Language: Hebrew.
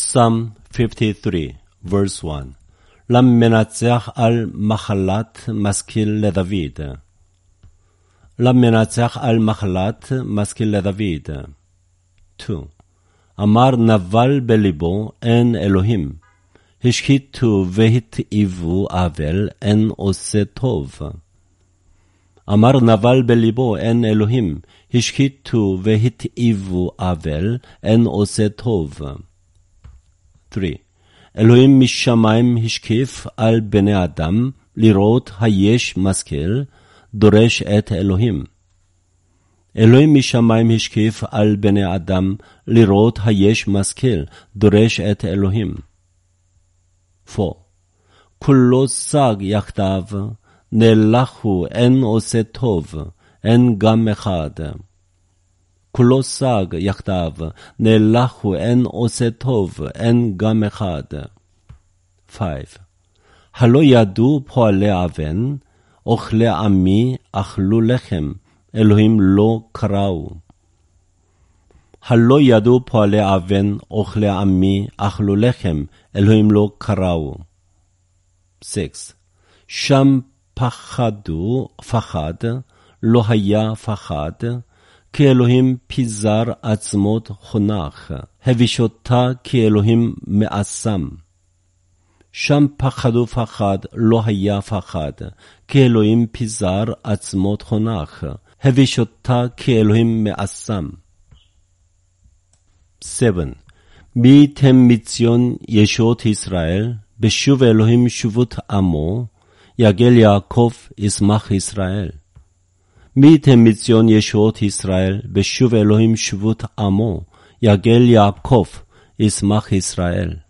Psalm 53, verse 1. למנצח על מחלת משכיל לדוד. למנצח על מחלת משכיל לדוד. 2. אמר נבל בליבו אין אלוהים. השחיתו והתעיבו עוול אין עושה טוב. אמר נבל בליבו אין אלוהים. השחיתו והתעיבו עוול אין עושה טוב. 3. אלוהים משמיים השקיף על בני אדם לראות היש משכיל דורש את אלוהים. אלוהים משמיים השקיף על בני אדם לראות היש משכיל דורש את אלוהים. 4. כולו סג יחדיו נלחו אין עושה טוב אין גם אחד. כולו סג יחדיו נלחו אין עושה טוב אין גם אחד. 5. הלא ידעו פועלי אבן אוכלי עמי אכלו לחם אלוהים לא קראו. הלא ידעו פועלי אבן אוכלי עמי אכלו לחם אלוהים לא קראו. 6. שם פחד לא היה פחד כי אלוהים פיזר עצמות חונך, הבישותה כי אלוהים מאסם. שם פחד לא היה פחד, כי אלוהים פיזר עצמות חונך, הבישותה כי אלוהים מאסם. 7. מי ייתן מציון ישועות ישראל, בשוב אלוהים שובות עמו, יגל יעקב ישמח ישראל. מי ייתן מציון ישועות ישראל, בשוב אלוהים שוות עמו, יגל יעקב ישמח ישראל.